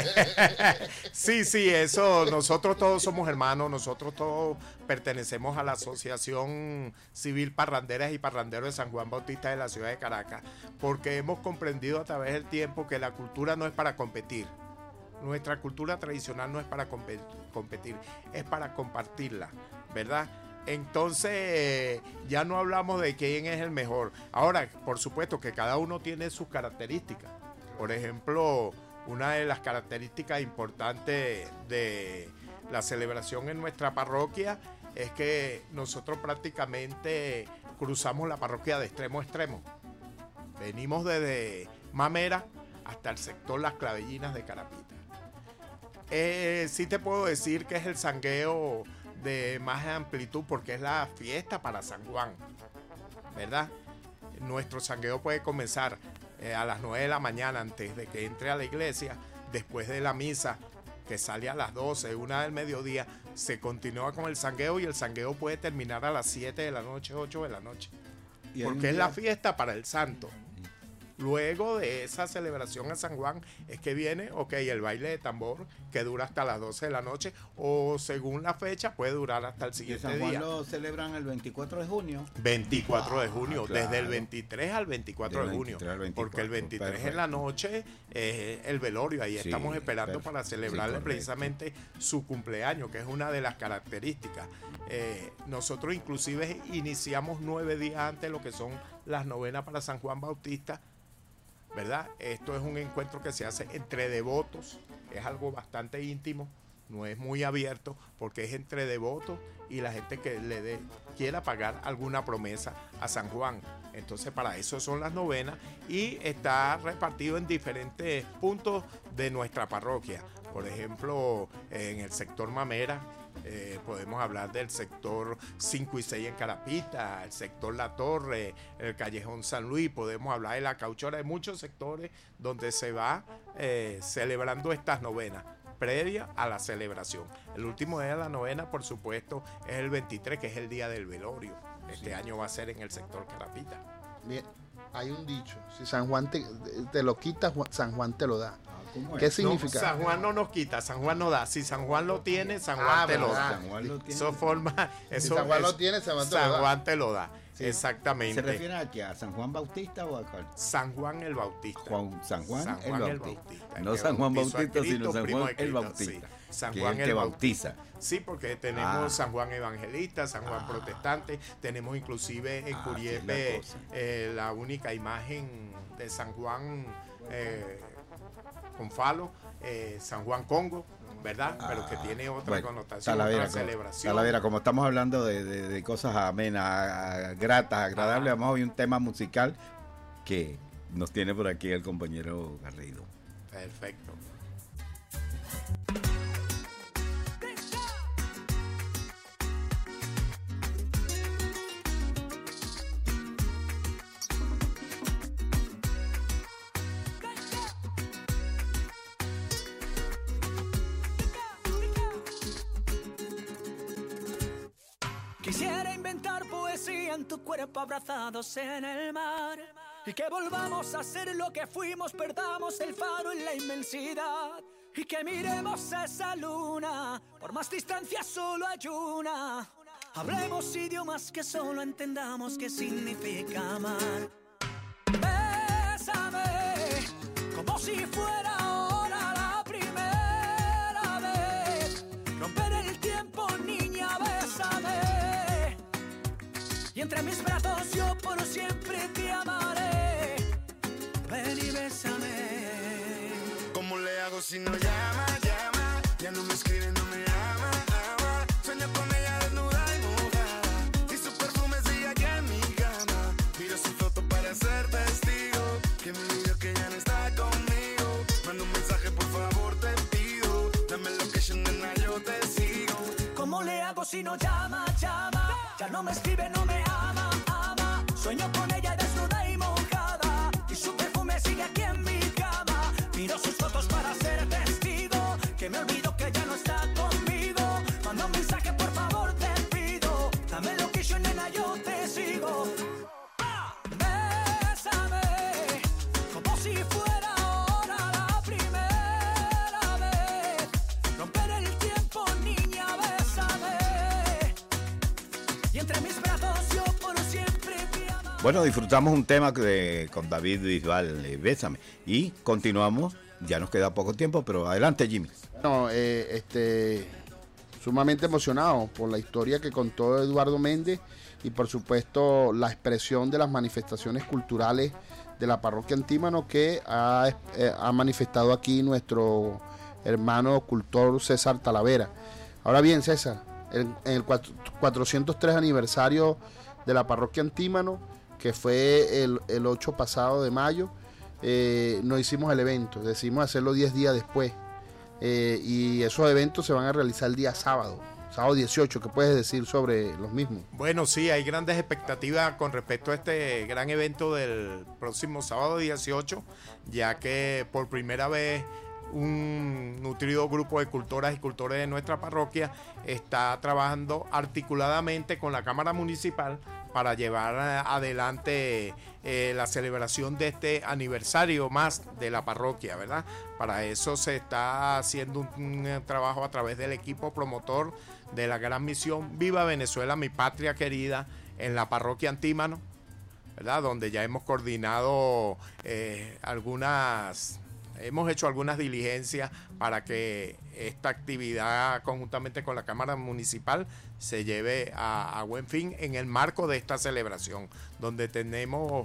sí, sí, eso, nosotros todos somos hermanos, nosotros todos pertenecemos a la Asociación Civil Parranderas y Parranderos de San Juan Bautista de la ciudad de Caracas, porque hemos comprendido a través del tiempo que la cultura no es para competir. Nuestra cultura tradicional no es para competir, es para compartirla, ¿verdad? Entonces ya no hablamos de quién es el mejor. Ahora, por supuesto que cada uno tiene sus características. Por ejemplo, una de las características importantes de la celebración en nuestra parroquia es que nosotros prácticamente cruzamos la parroquia de extremo a extremo. Venimos desde Mamera hasta el sector Las Clavellinas de Carapita. Eh, sí te puedo decir que es el sangueo de más amplitud porque es la fiesta para San Juan, ¿verdad? Nuestro sangueo puede comenzar eh, a las nueve de la mañana antes de que entre a la iglesia, después de la misa que sale a las doce, una del mediodía, se continúa con el sangueo y el sangueo puede terminar a las siete de la noche, ocho de la noche, porque es la fiesta para el santo. Luego de esa celebración a San Juan es que viene, ok, el baile de tambor que dura hasta las doce de la noche o según la fecha puede durar hasta el siguiente día. ¿San Juan lo celebran el veinticuatro de junio? veinticuatro de junio, ah, claro. Desde el veintitrés al veinticuatro de junio, veinticuatro, porque el veintitrés perfecto. En la noche es el velorio, ahí sí, estamos esperando perfecto. Para celebrarle sí, precisamente su cumpleaños, que es una de las características. Eh, nosotros inclusive iniciamos nueve días antes lo que son las novenas para San Juan Bautista, ¿verdad? Esto es un encuentro que se hace entre devotos, es algo bastante íntimo, no es muy abierto, porque es entre devotos y la gente que le dé, quiera pagar alguna promesa a San Juan. Entonces, para eso son las novenas y está repartido en diferentes puntos de nuestra parroquia. Por ejemplo, en el sector Mamera, Eh, podemos hablar del sector cinco y seis en Carapita, el sector La Torre, el Callejón San Luis, podemos hablar de La Cauchora, hay muchos sectores donde se va eh, celebrando estas novenas previa a la celebración. El último día de la novena, por supuesto, es el veintitrés, que es el día del velorio. Este sí. año va a ser en el sector Carapita. Bien, hay un dicho, si San Juan te, te lo quita, San Juan te lo da. ¿Qué no, significa? San Juan no nos quita, San Juan no da. Si San Juan lo tiene, San Juan ah, te lo da. San Juan lo tiene. Eso forma, eso, si San Juan es, lo tiene, San Juan te San lo da. Juan te lo da. Sí. Exactamente. ¿Se refiere a qué? ¿A San Juan Bautista o a cuál? San Juan el Bautista. Juan, San Juan, San Juan el, Bautista. el Bautista. No San Juan Bautista, Cristo, sino San Juan el Bautista. Sí. San que Juan el el que bautiza. Sí, porque tenemos ah. San Juan Evangelista, San Juan ah. Protestante, tenemos inclusive en ah, Curiepe la, eh, la única imagen de San Juan eh, con falo. Eh, San Juan Congo, ¿verdad? Ah, pero que tiene otra bueno, connotación, Talavera, otra celebración. Talavera, como estamos hablando de, de, de cosas amenas, gratas, agradables, ah. vamos a ver un tema musical que nos tiene por aquí el compañero Garrido. Perfecto. Quisiera inventar poesía en tu cuerpo abrazados en el mar y que volvamos a ser lo que fuimos, perdamos el faro en la inmensidad y que miremos esa luna, por más distancia solo hay una. Hablemos idiomas que solo entendamos qué significa amar. Bésame como si fuera ahora la primera vez. Romper el tiempo, niña, bésame. Y entre mis brazos yo por siempre te amaré. Ven y bésame. ¿Cómo le hago si no llama, llama? Ya no me escribe, no me ama, ama. Sueño con ella desnuda y mojada y su perfume sigue aquí en mi cama. Miro su foto para ser testigo que me dijo que ya no está conmigo. Manda un mensaje, por favor, te pido. Dame location, nena, yo te sigo. ¿Cómo le hago si no llama, llama? Ya no me escribe, no me ama, ama. Sueño con ella desnuda y mojada y su perfume sigue aquí en mi cama. Miro sus fotos para ser testigo que me olvido que ya no está conmigo. Manda un mensaje, por favor, te pido. Dame location, nena, yo te sigo. Ah, bésame como si fuera ahora la primera vez. Romper el tiempo, niña, bésame. Y entre mis brazos yo por siempre te amaré. Bueno, disfrutamos un tema de, con David Bisbal, eh, Bésame. Y continuamos, ya nos queda poco tiempo, pero adelante, Jimmy. Bueno, eh, este, sumamente emocionado por la historia que contó Eduardo Méndez y por supuesto la expresión de las manifestaciones culturales de la parroquia Antímano que ha, eh, ha manifestado aquí nuestro hermano cultor César Talavera. Ahora bien, César, en, en el cuatrocientos tres aniversario de la parroquia Antímano, que fue el, el ocho pasado de mayo, eh, no hicimos el evento, decidimos hacerlo diez días después. Eh, y esos eventos se van a realizar el día sábado, sábado dieciocho. ¿Qué puedes decir sobre los mismos? Bueno, sí, hay grandes expectativas con respecto a este gran evento del próximo sábado dieciocho, ya que por primera vez un nutrido grupo de cultoras y cultores de nuestra parroquia está trabajando articuladamente con la Cámara Municipal para llevar adelante eh, la celebración de este aniversario más de la parroquia, ¿verdad? Para eso se está haciendo un, un trabajo a través del equipo promotor de la gran misión Viva Venezuela, mi patria querida, en la parroquia Antímano, ¿verdad? Donde ya hemos coordinado eh, algunas... Hemos hecho algunas diligencias para que esta actividad conjuntamente con la Cámara Municipal se lleve a, a buen fin en el marco de esta celebración, donde tenemos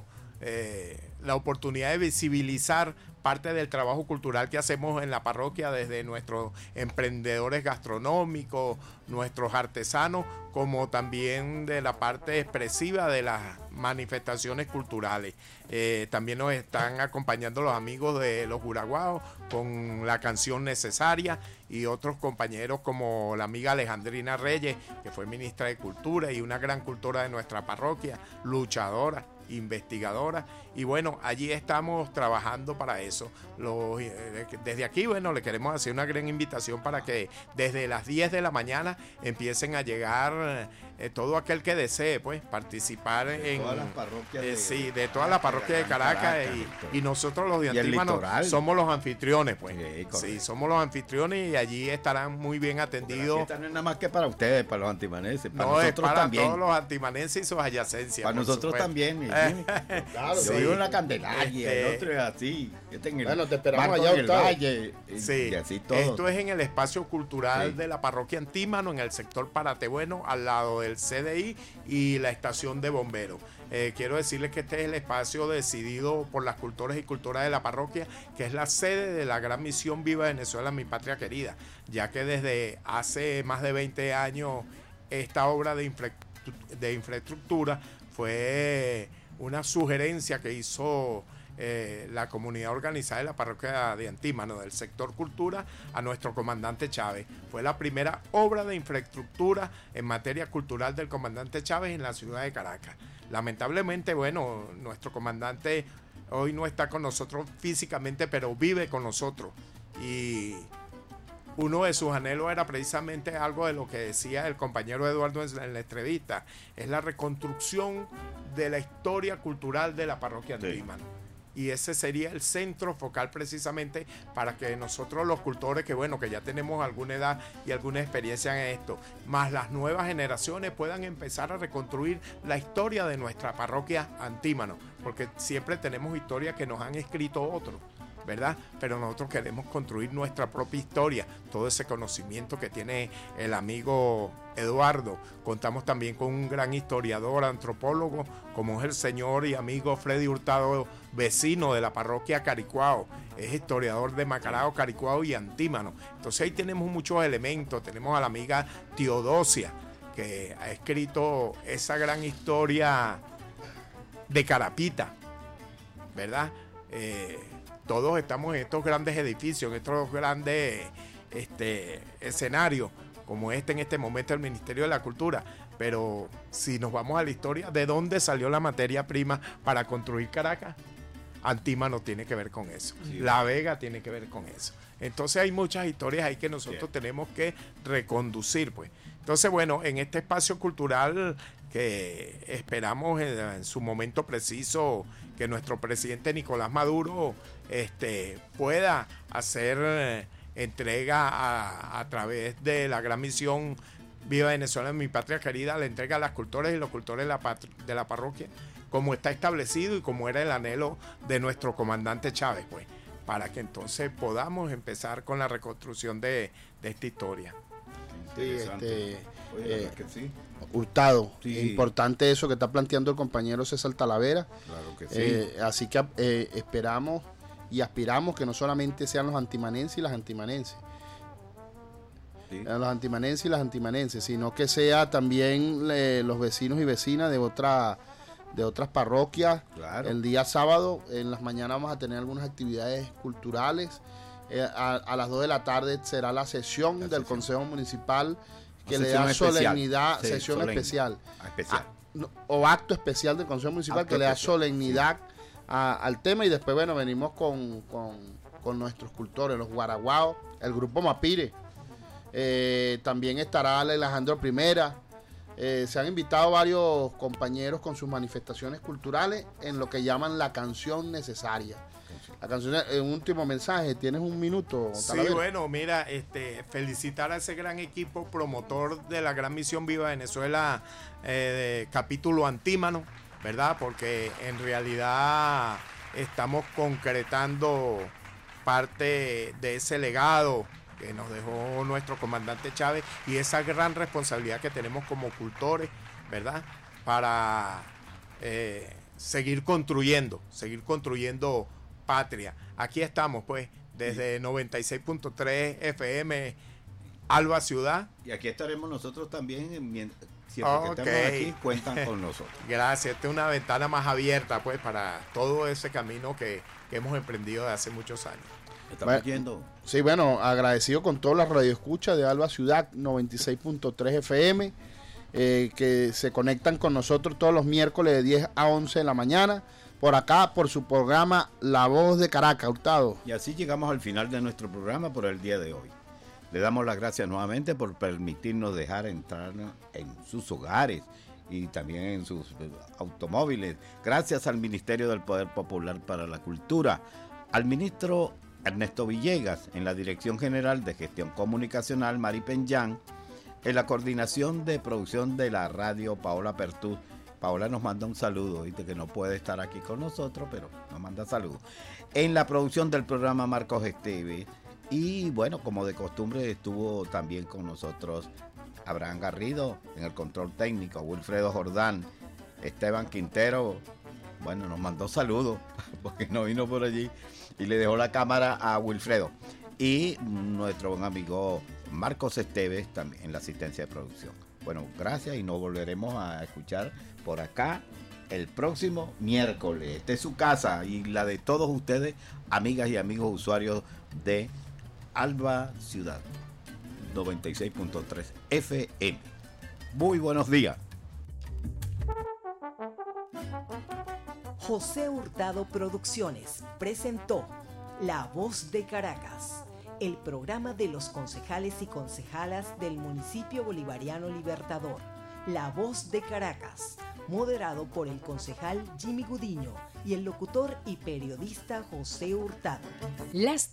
eh, la oportunidad de visibilizar parte del trabajo cultural que hacemos en la parroquia desde nuestros emprendedores gastronómicos, nuestros artesanos, como también de la parte expresiva de las manifestaciones culturales. Eh, también nos están acompañando los amigos de Los Juraguaos con la canción Necesaria y otros compañeros como la amiga Alejandrina Reyes, que fue ministra de Cultura y una gran cultora de nuestra parroquia, luchadora, investigadora, y bueno, allí estamos trabajando para eso. Los, eh, desde aquí, bueno, le queremos hacer una gran invitación para que desde las diez de la mañana empiecen a llegar eh, todo aquel que desee, pues, participar de en todas las parroquias eh, de, sí, de todas las parroquias de Caracas, Caracas y, y nosotros los de y el Antímano litoral. somos los anfitriones, pues. Sí, Sí, somos los anfitriones y allí estarán muy bien atendidos. Esta no es nada más que para ustedes, para los antimaneses, para No, es nosotros para también. todos los antimanenses y sus adyacencias. Para por nosotros supuesto. también, mi Jimmy. Claro, Sí. yo vivo en la Candelaria, Este, el otro es así. Este en el Bueno, te esperamos Marcos allá, en el Octavio. Valle, y, Sí, y así todo. esto es en el espacio cultural Sí. de la parroquia Antímano, en el sector Paratebueno, al lado del C D I y la estación de bomberos. Eh, quiero decirles que este es el espacio decidido por las cultoras y cultoras de la parroquia, que es la sede de la gran misión Viva Venezuela, mi patria querida, ya que desde hace más de veinte años esta obra de, infra de infraestructura fue una sugerencia que hizo eh, la comunidad organizada de la parroquia de Antímano, del sector cultura, a nuestro comandante Chávez. Fue la primera obra de infraestructura en materia cultural del comandante Chávez en la ciudad de Caracas. Lamentablemente, bueno, nuestro comandante hoy no está con nosotros físicamente, pero vive con nosotros. Y uno de sus anhelos era precisamente algo de lo que decía el compañero Eduardo en la entrevista, es la reconstrucción de la historia cultural de la parroquia Antímano. Sí. Y ese sería el centro focal precisamente para que nosotros los cultores, que bueno, que ya tenemos alguna edad y alguna experiencia en esto, más las nuevas generaciones puedan empezar a reconstruir la historia de nuestra parroquia Antímano, porque siempre tenemos historias que nos han escrito otros, ¿verdad? Pero nosotros queremos construir nuestra propia historia, todo ese conocimiento que tiene el amigo Eduardo. Contamos también con un gran historiador, antropólogo, como es el señor y amigo Freddy Hurtado, vecino de la parroquia Caricuao, es historiador de Macarao, Caricuao y Antímano. Entonces ahí tenemos muchos elementos. Tenemos a la amiga Teodosia, que ha escrito esa gran historia de Carapita, ¿verdad? Eh, Todos estamos en estos grandes edificios, en estos grandes este, escenarios, como este en este momento el Ministerio de la Cultura. Pero si nos vamos a la historia, ¿de dónde salió la materia prima para construir Caracas? Antímano tiene que ver con eso. Sí. La Vega tiene que ver con eso. Entonces hay muchas historias ahí que nosotros sí. tenemos que reconducir, pues. Entonces, bueno, en este espacio cultural que esperamos en, en su momento preciso que nuestro presidente Nicolás Maduro este, pueda hacer eh, entrega a, a través de la gran misión Viva Venezuela, mi patria querida, la entrega a las cultores y los cultores de la, patri- de la parroquia, como está establecido y como era el anhelo de nuestro comandante Chávez, pues, para que entonces podamos empezar con la reconstrucción de, de esta historia. Sí, este, Oye, eh, que sí. Hurtado, Sí. importante eso que está planteando el compañero César Talavera. Claro que sí. Eh, así que eh, esperamos y aspiramos que no solamente sean los antimanenses y las antimanenses, Sí. eh, los antimanenses y las antimanenses, sino que sea también eh, los vecinos y vecinas de otra de otras parroquias. Claro. El día sábado, en las mañanas vamos a tener algunas actividades culturales. Eh, a, a las dos de la tarde será la sesión La del sesión. Consejo Municipal que Una le sesión da especial. solemnidad, Sí, sesión solemne. especial. Ah, especial. Ah, no, o acto especial del Consejo Municipal Acto que le da especial, solemnidad a- al tema, y después, bueno, venimos con, con, con nuestros cultores, los guaraguaos, el grupo Mapire. Eh, también estará Alejandro Primera. Eh, se han invitado varios compañeros con sus manifestaciones culturales en lo que llaman la canción necesaria. La canción, eh, un último mensaje, tienes un minuto. Sí, Talavera. bueno, mira, este, felicitar a ese gran equipo promotor de la gran misión Viva Venezuela, eh, de capítulo Antímano, ¿verdad? Porque en realidad estamos concretando parte de ese legado que nos dejó nuestro comandante Chávez y esa gran responsabilidad que tenemos como cultores, ¿verdad? Para eh, seguir construyendo, seguir construyendo patria. Aquí estamos, pues, desde noventa y seis punto tres F M, Alba Ciudad. Y aquí estaremos nosotros también, en mien- siempre que Ok. estemos aquí, cuentan con nosotros. Gracias, esta es una ventana más abierta, pues, para todo ese camino que, que hemos emprendido de hace muchos años. Estamos Bueno, yendo. Sí, bueno, agradecido con todas las radioescuchas de Alba Ciudad noventa y seis punto tres F M, eh, que se conectan con nosotros todos los miércoles de diez a once de la mañana, por acá, por su programa La Voz de Caracas, Hurtado. Y así llegamos al final de nuestro programa por el día de hoy. Le damos las gracias nuevamente por permitirnos dejar entrar en sus hogares y también en sus eh, automóviles. Gracias al Ministerio del Poder Popular para la Cultura, al ministro Ernesto Villegas en la Dirección General de Gestión Comunicacional, Mari Penyán, en la coordinación de producción de la radio, Paola Pertú. Paola nos manda un saludo, ¿viste? Que no puede estar aquí con nosotros, pero nos manda saludos. En la producción del programa, Marcos Esteves. Y bueno, como de costumbre, estuvo también con nosotros Abraham Garrido en el control técnico, Wilfredo Jordán, Esteban Quintero. Bueno, nos mandó saludos porque no vino por allí y le dejó la cámara a Wilfredo. Y nuestro buen amigo Marcos Esteves también en la asistencia de producción. Bueno, gracias y nos volveremos a escuchar por acá el próximo miércoles. Esta es su casa y la de todos ustedes, amigas y amigos usuarios de Alba Ciudad noventa y seis punto tres F M. Muy buenos días. José Hurtado Producciones presentó La Voz de Caracas, el programa de los concejales y concejalas del municipio bolivariano Libertador. La Voz de Caracas, moderado por el concejal Jimmy Gudiño y el locutor y periodista José Hurtado. Las